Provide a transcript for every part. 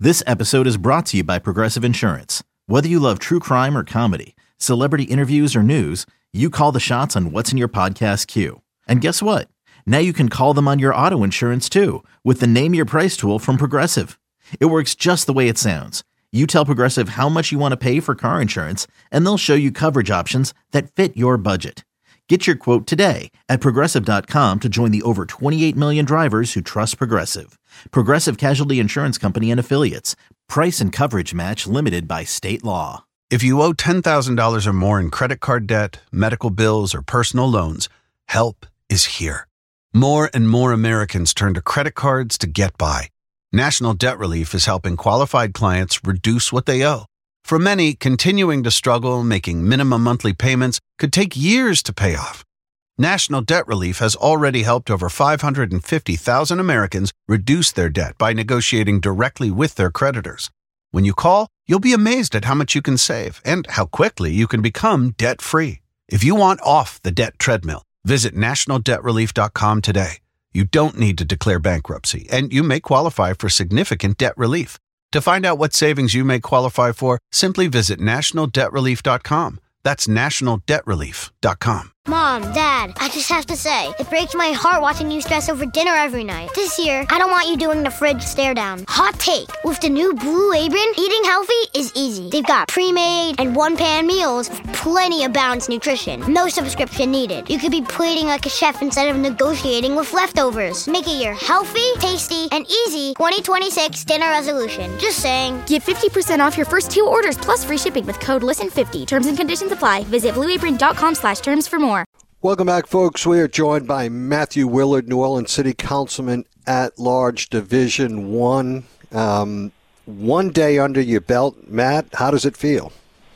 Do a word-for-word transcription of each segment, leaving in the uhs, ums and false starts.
This episode is brought to you by Progressive Insurance. Whether you love true crime or comedy, celebrity interviews or news, you call the shots on what's in your podcast queue. And guess what? Now you can call them on your auto insurance too with the Name Your Price tool from Progressive. It works just the way it sounds. You tell Progressive how much you want to pay for car insurance, and they'll show you coverage options that fit your budget. Get your quote today at Progressive dot com to join the over twenty-eight million drivers who trust Progressive. Progressive Casualty Insurance Company and Affiliates. Price and coverage match limited by state law. If you owe ten thousand dollars or more in credit card debt, medical bills, or personal loans, help is here. More and more Americans turn to credit cards to get by. National Debt Relief is helping qualified clients reduce what they owe. For many, continuing to struggle making minimum monthly payments could take years to pay off. National Debt Relief has already helped over five hundred fifty thousand Americans reduce their debt by negotiating directly with their creditors. When you call, you'll be amazed at how much you can save and how quickly you can become debt-free. If you want off the debt treadmill, visit national debt relief dot com today. You don't need to declare bankruptcy, and you may qualify for significant debt relief. To find out what savings you may qualify for, simply visit national debt relief dot com. That's national debt relief dot com. Mom, Dad, I just have to say, it breaks my heart watching you stress over dinner every night. This year, I don't want you doing the fridge stare down. Hot take, with the new Blue Apron, eating healthy is easy. They've got pre-made and one-pan meals with plenty of balanced nutrition. No subscription needed. You could be plating like a chef instead of negotiating with leftovers. Make it your healthy, tasty, and easy twenty twenty-six dinner resolution. Just saying. Get fifty percent off your first two orders plus free shipping with code listen fifty. Terms and conditions apply. Visit blue apron dot com slash terms for more. Welcome back, folks. We are joined by Matthew Willard, New Orleans City Councilman at Large, Division One. Um, one day under your belt, Matt. How does it feel?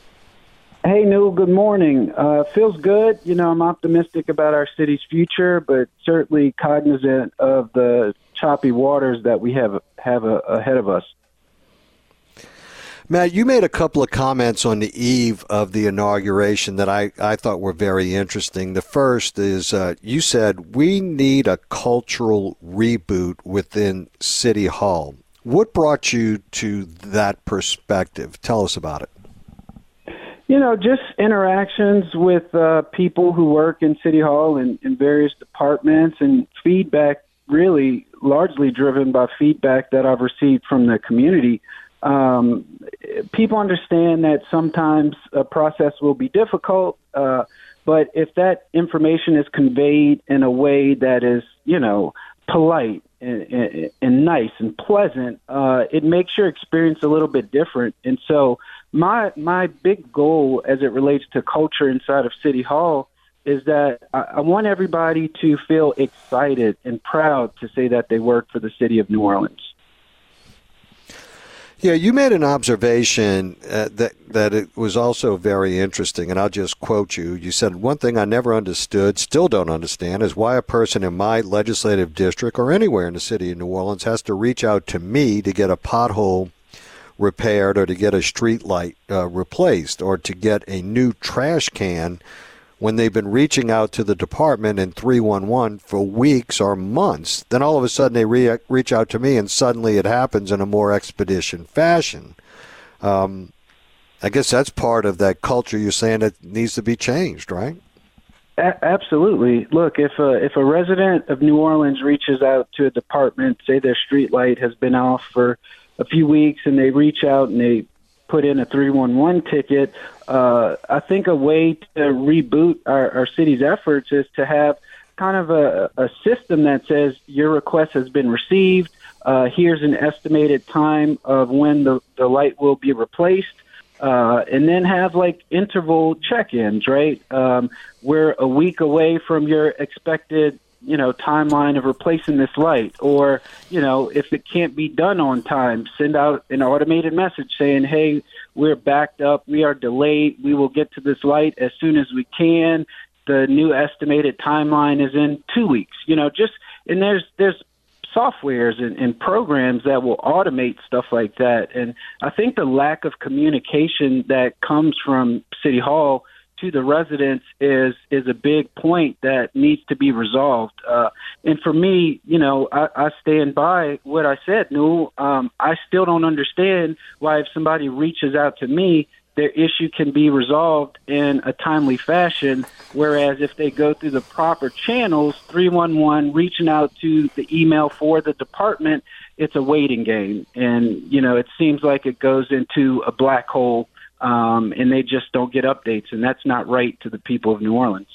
Hey, New. Good morning. Uh, feels good. You know, I'm optimistic about our city's future, but certainly cognizant of the choppy waters that we have have uh, ahead of us. Matt, you made a couple of comments on the eve of the inauguration that I, I thought were very interesting. The first is uh, you said we need a cultural reboot within City Hall. What brought you to that perspective? Tell us about it. You know, just interactions with uh, people who work in City Hall and in various departments, and feedback really largely driven by feedback that I've received from the community. Um, people understand that sometimes a process will be difficult, uh, but if that information is conveyed in a way that is, you know, polite and, and, and nice and pleasant, uh, it makes your experience a little bit different. And so my my big goal as it relates to culture inside of City Hall is that I, I want everybody to feel excited and proud to say that they work for the city of New Orleans. Yeah, you made an observation uh, that that it was also very interesting, and I'll just quote you. You said, one thing I never understood, still don't understand, is why a person in my legislative district or anywhere in the city of New Orleans has to reach out to me to get a pothole repaired or to get a street light uh, replaced or to get a new trash can when they've been reaching out to the department in three one one for weeks or months. Then all of a sudden they re- reach out to me and suddenly it happens in a more expeditious fashion. Um, I guess that's part of that culture you're saying that needs to be changed, right? A- absolutely. Look, if a, if a resident of New Orleans reaches out to a department, say their street light has been off for a few weeks, and they reach out and they put in a three one one ticket, uh, I think a way to reboot our, our city's efforts is to have kind of a, a system that says your request has been received, uh, here's an estimated time of when the, the light will be replaced, uh, and then have like interval check-ins, right? Um, we're a week away from your expected you know, timeline of replacing this light, or, you know, if it can't be done on time, send out an automated message saying, hey, we're backed up, we are delayed, we will get to this light as soon as we can. The new estimated timeline is in two weeks, you know, just, and there's, there's softwares and, and programs that will automate stuff like that. And I think the lack of communication that comes from City Hall to the residents is is a big point that needs to be resolved. Uh, and for me, you know, I, I stand by what I said, Newell. Um, I still don't understand why if somebody reaches out to me, their issue can be resolved in a timely fashion, whereas if they go through the proper channels, three one one, reaching out to the email for the department, it's a waiting game. And, you know, it seems like it goes into a black hole, um, and they just don't get updates, and that's not right to the people of New Orleans.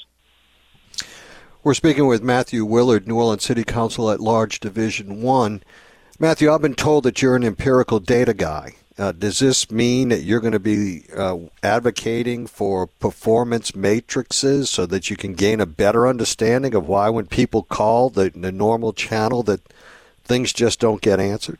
We're speaking with Matthew Willard, New Orleans City Council at Large, Division one. Matthew, I've been told that you're an empirical data guy. Uh, does this mean that you're going to be uh, advocating for performance matrices so that you can gain a better understanding of why when people call the, the normal channel that things just don't get answered?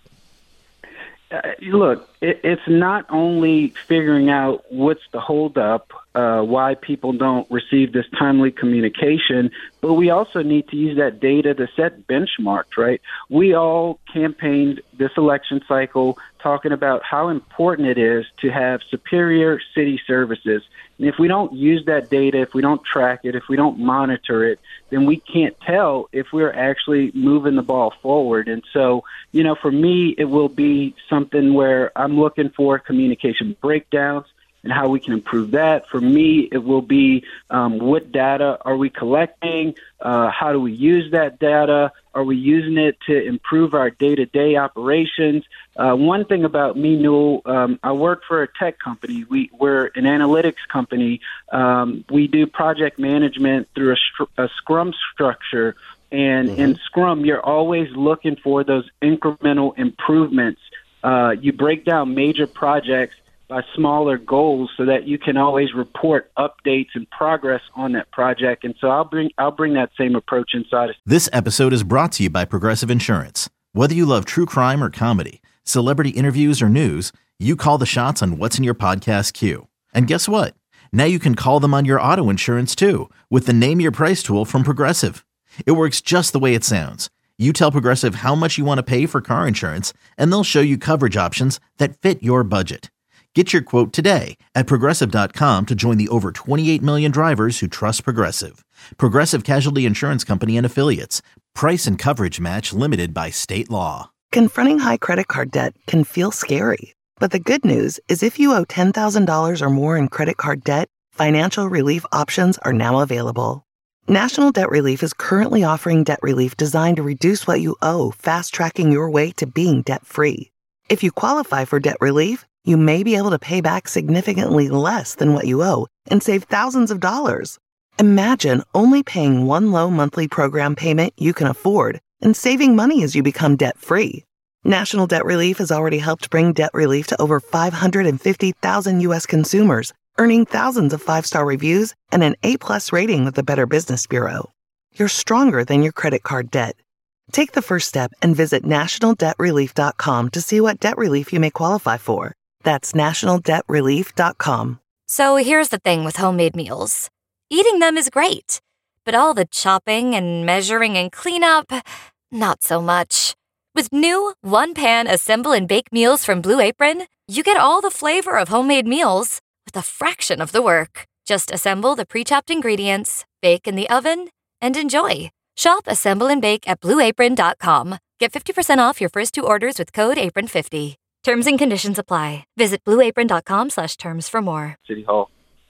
Uh, look, it, it's not only figuring out what's the holdup, uh, why people don't receive this timely communication, but we also need to use that data to set benchmarks, right? We all campaigned this election cycle talking about how important it is to have superior city services. And if we don't use that data, if we don't track it, if we don't monitor it, then we can't tell if we're actually moving the ball forward. And so, you know, for me, it will be something where I'm looking for communication breakdowns and how we can improve that. For me, it will be um, what data are we collecting? Uh, how do we use that data? Are we using it to improve our day-to-day operations? Uh, one thing about me, Newell, um, I work for a tech company. We, we're an analytics company. Um, we do project management through a, str- a Scrum structure. And mm-hmm. in Scrum, you're always looking for those incremental improvements. Uh, you break down major projects by smaller goals so that you can always report updates and progress on that project. And so I'll bring I'll bring that same approach inside. This episode is brought to you by Progressive Insurance. Whether you love true crime or comedy, celebrity interviews or news, you call the shots on what's in your podcast queue. And guess what? Now you can call them on your auto insurance too with the Name Your Price tool from Progressive. It works just the way it sounds. You tell Progressive how much you want to pay for car insurance, and they'll show you coverage options that fit your budget. Get your quote today at Progressive dot com to join the over twenty-eight million drivers who trust Progressive. Progressive Casualty Insurance Company and Affiliates. Price and coverage match limited by state law. Confronting high credit card debt can feel scary. But the good news is if you owe ten thousand dollars or more in credit card debt, financial relief options are now available. National Debt Relief is currently offering debt relief designed to reduce what you owe, fast-tracking your way to being debt-free. If you qualify for debt relief, you may be able to pay back significantly less than what you owe and save thousands of dollars. Imagine only paying one low monthly program payment you can afford and saving money as you become debt-free. National Debt Relief has already helped bring debt relief to over five hundred fifty thousand U S consumers, earning thousands of five-star reviews and an A-plus rating with the Better Business Bureau. You're stronger than your credit card debt. Take the first step and visit national debt relief dot com to see what debt relief you may qualify for. That's national debt relief dot com. So here's the thing with homemade meals. Eating them is great, but all the chopping and measuring and cleanup, not so much. With new one-pan assemble and bake meals from Blue Apron, you get all the flavor of homemade meals with a fraction of the work. Just assemble the pre-chopped ingredients, bake in the oven, and enjoy. Shop, assemble, and bake at blue apron dot com. Get fifty percent off your first two orders with code apron fifty. Terms and conditions apply. Visit blue apron dot com slash terms for more. City Hall.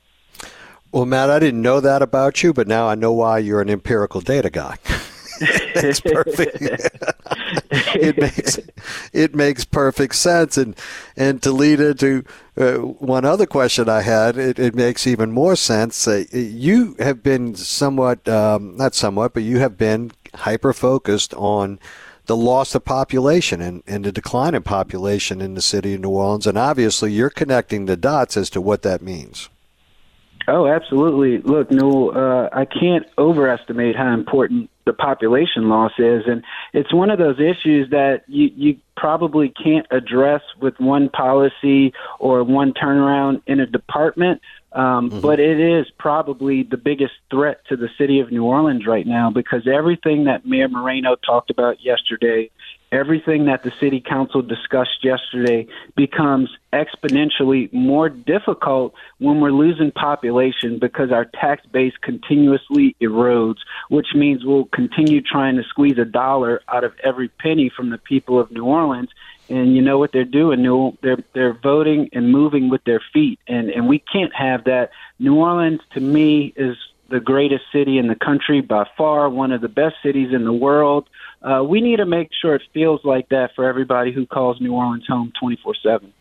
Well, Matt, I didn't know that about you, but now I know why you're an empirical data guy. It's perfect. it makes it makes perfect sense, and and to lead into uh, one other question I had, it, it makes even more sense. Uh, you have been somewhat, um, not somewhat, but you have been hyper focused on the loss of population and, and the decline in population in the city of New Orleans, and obviously you're connecting the dots as to what that means. Oh, absolutely. Look, Newell, uh, I can't overestimate how important the population loss is. And it's one of those issues that you, you probably can't address with one policy or one turnaround in a department. Um, mm-hmm. But it is probably the biggest threat to the city of New Orleans right now, because everything that Mayor Moreno talked about yesterday everything that the city council discussed yesterday becomes exponentially more difficult when we're losing population because our tax base continuously erodes, which means we'll continue trying to squeeze a dollar out of every penny from the people of New Orleans. And you know what they're doing? They're they're voting and moving with their feet, and and we can't have that. New Orleans, to me, is the greatest city in the country by far, one of the best cities in the world. Uh, we need to make sure it feels like that for everybody who calls New Orleans home twenty-four seven.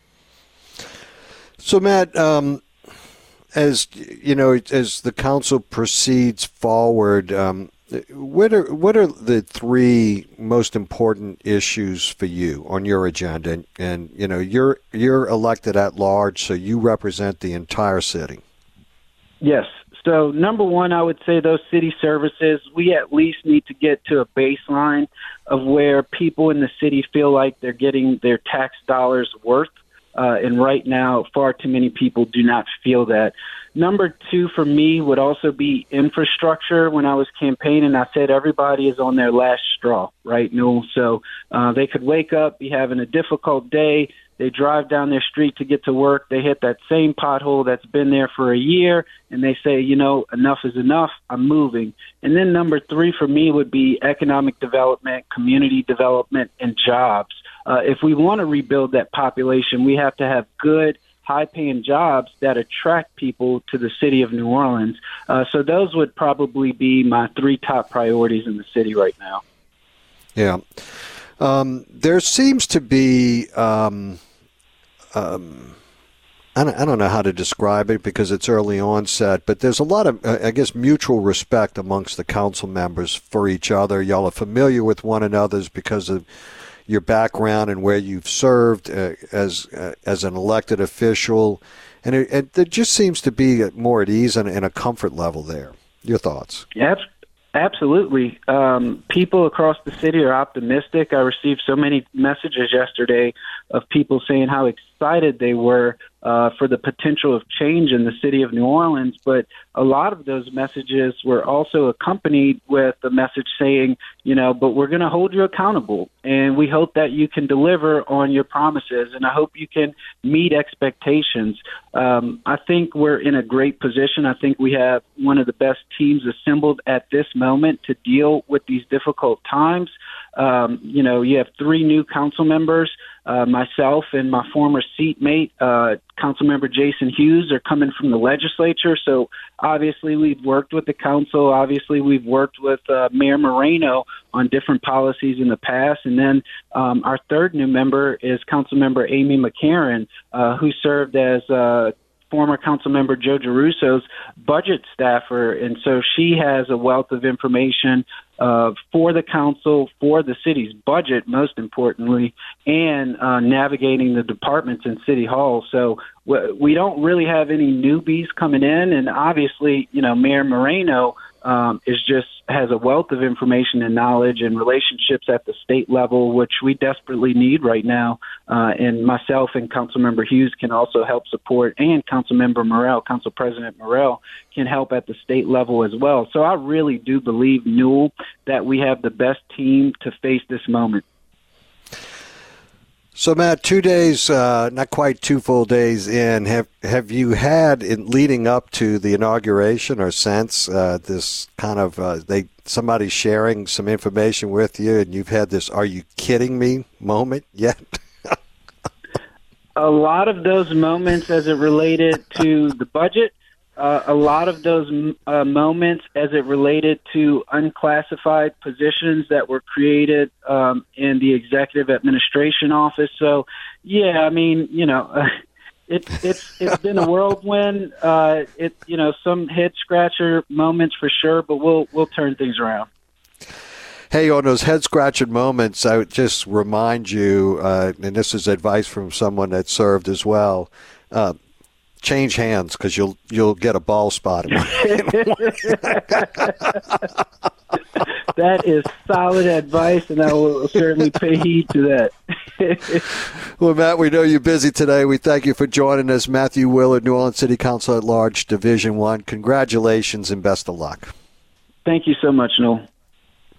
So, Matt, um, as you know, as the council proceeds forward, um, what are what are the three most important issues for you on your agenda? And, and you know, you're you're elected at large, so you represent the entire city. Yes. So number one, I would say those city services, we at least need to get to a baseline of where people in the city feel like they're getting their tax dollars worth. Uh, and right now, far too many people do not feel that. Number two for me would also be infrastructure. When I was campaigning, I said everybody is on their last straw, right, Newell? So uh, they could wake up, be having a difficult day. They drive down their street to get to work. They hit that same pothole that's been there for a year, and they say, you know, enough is enough. I'm moving. And then number three for me would be economic development, community development, and jobs. Uh, if we want to rebuild that population, we have to have good, high-paying jobs that attract people to the city of New Orleans. Uh, so those would probably be my three top priorities in the city right now. Yeah. Um, there seems to be, um, um, I, don't, I don't know how to describe it because it's early onset, but there's a lot of, uh, I guess, mutual respect amongst the council members for each other. Y'all are familiar with one another's because of your background and where you've served uh, as uh, as an elected official, and it, it, it just seems to be more at ease and, and a comfort level there. Your thoughts? Yep. Absolutely. Um, people across the city are optimistic. I received so many messages yesterday of people saying how excited they were uh, for the potential of change in the city of New Orleans. But a lot of those messages were also accompanied with a message saying, you know, but we're going to hold you accountable. And we hope that you can deliver on your promises. And I hope you can meet expectations. Um, I think we're in a great position. I think we have one of the best teams assembled at this moment to deal with these difficult times. Um, you know, you have three new council members. Uh, myself and my former seatmate, uh, Councilmember Jason Hughes, are coming from the legislature. So obviously we've worked with the council. Obviously we've worked with uh, Mayor Moreno on different policies in the past. And then um, our third new member is Councilmember Amy McCarron, uh, who served as uh, former Councilmember Joe Giarruso's budget staffer. And so she has a wealth of information uh, for the council, for the city's budget, most importantly, and uh, navigating the departments in City Hall. So w- we don't really have any newbies coming in. And obviously, you know, Mayor Moreno um, is just has a wealth of information and knowledge and relationships at the state level, which we desperately need right now. Uh, and myself and Councilmember Hughes can also help support, and Councilmember Morrell, Council President Morrell, can help at the state level as well. So I really do believe, Newell, that we have the best team to face this moment. So, Matt, two days, uh, not quite two full days in, have have you had, in leading up to the inauguration or since, uh, this kind of, uh, they somebody sharing some information with you, and you've had this "are you kidding me" moment yet? A lot of those moments as it related to the budget, uh, a lot of those uh, moments as it related to unclassified positions that were created um, in the executive administration office. So, yeah, I mean, you know, uh, it, it's it's been a whirlwind. Uh, it you know, some head scratcher moments for sure, but we'll we'll turn things around. Hey, on those head-scratching moments, I would just remind you, uh, and this is advice from someone that served as well, uh, change hands because you'll you'll get a ball spot. That is solid advice, and I will certainly pay heed to that. Well, Matt, we know you're busy today. We thank you for joining us. Matthew Willard, New Orleans City Council at Large, Division One. Congratulations and best of luck. Thank you so much, Noel.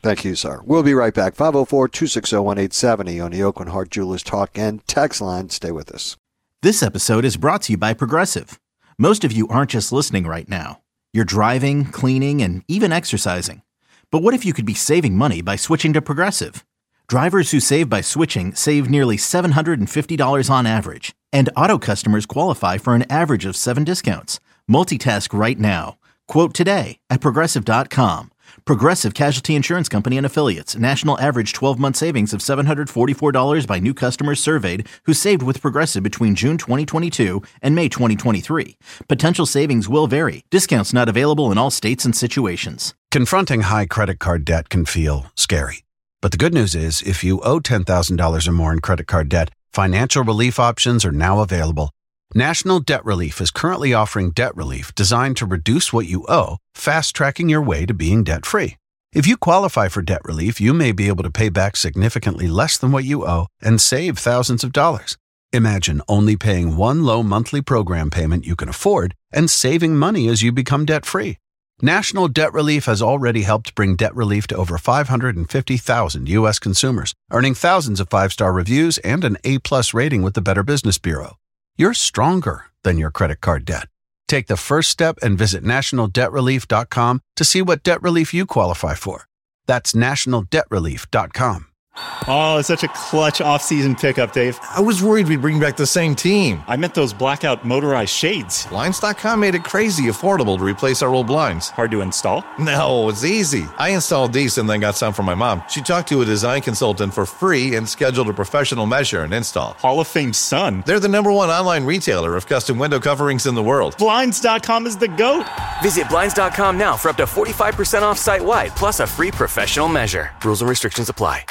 Thank you, sir. We'll be right back. five oh four, two six oh, one eight seven oh on the Oakland Heart Jewelers Talk and Text line. Stay with us. This episode is brought to you by Progressive. Most of you aren't just listening right now. You're driving, cleaning, and even exercising. But what if you could be saving money by switching to Progressive? Drivers who save by switching save nearly seven hundred fifty dollars on average. And auto customers qualify for an average of seven discounts. Multitask right now. Quote today at Progressive dot com. Progressive Casualty Insurance Company and Affiliates. National average twelve-month savings of seven hundred forty-four dollars by new customers surveyed who saved with Progressive between June twenty twenty-two and May twenty twenty-three. Potential savings will vary. Discounts not available in all states and situations. Confronting high credit card debt can feel scary. But the good news is, if you owe ten thousand dollars or more in credit card debt, financial relief options are now available. National Debt Relief is currently offering debt relief designed to reduce what you owe, fast-tracking your way to being debt-free. If you qualify for debt relief, you may be able to pay back significantly less than what you owe and save thousands of dollars. Imagine only paying one low monthly program payment you can afford and saving money as you become debt-free. National Debt Relief has already helped bring debt relief to over five hundred fifty thousand U S consumers, earning thousands of five-star reviews and an A-plus rating with the Better Business Bureau. You're stronger than your credit card debt. Take the first step and visit national debt relief dot com to see what debt relief you qualify for. That's national debt relief dot com. Oh, it's such a clutch off-season pickup, Dave. I was worried we'd bring back the same team. I meant those blackout motorized shades. Blinds dot com made it crazy affordable to replace our old blinds. Hard to install? No, it's easy. I installed these and then got some for my mom. She talked to a design consultant for free and scheduled a professional measure and install. Hall of Fame son. They're the number one online retailer of custom window coverings in the world. Blinds dot com is the GOAT. Visit Blinds dot com now for up to forty-five percent off site-wide, plus a free professional measure. Rules and restrictions apply.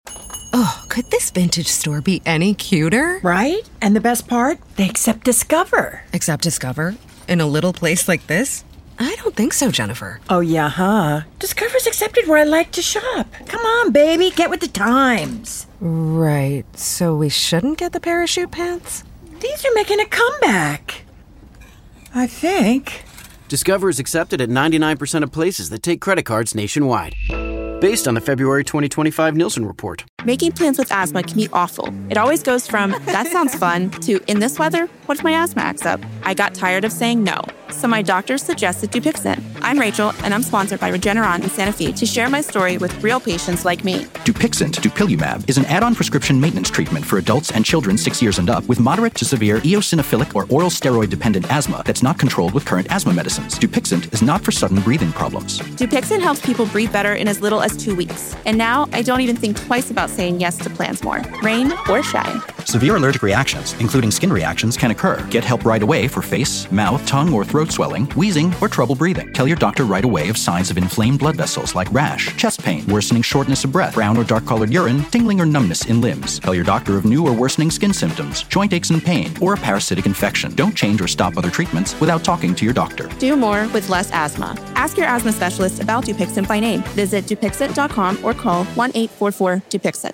Oh, could this vintage store be any cuter? Right? And the best part? They accept Discover. Accept Discover? In a little place like this? I don't think so, Jennifer. Oh, yeah, huh? Discover's accepted where I like to shop. Come on, baby, get with the times. Right, so we shouldn't get the parachute pants? These are making a comeback. I think. Discover is accepted at ninety-nine percent of places that take credit cards nationwide. Based on the February twenty twenty-five Nielsen report. Making plans with asthma can be awful. It always goes from, that sounds fun, to, in this weather, what if my asthma acts up? I got tired of saying no, so my doctor suggested Dupixent. I'm Rachel, and I'm sponsored by Regeneron in Santa Fe to share my story with real patients like me. Dupixent, dupilumab, is an add-on prescription maintenance treatment for adults and children six years and up with moderate to severe eosinophilic or oral steroid-dependent asthma that's not controlled with current asthma medicines. Dupixent is not for sudden breathing problems. Dupixent helps people breathe better in as little as two weeks. And now, I don't even think twice about saying yes to plans more, rain or shine. Severe allergic reactions, including skin reactions, can occur. Get help right away for face, mouth, tongue, or throat swelling, wheezing, or trouble breathing. Tell your doctor right away of signs of inflamed blood vessels like rash, chest pain, worsening shortness of breath, brown or dark-colored urine, tingling or numbness in limbs. Tell your doctor of new or worsening skin symptoms, joint aches and pain, or a parasitic infection. Don't change or stop other treatments without talking to your doctor. Do more with less asthma. Ask your asthma specialist about Dupixent by name. Visit Dupixent dot com or call one eight four four Dupixent.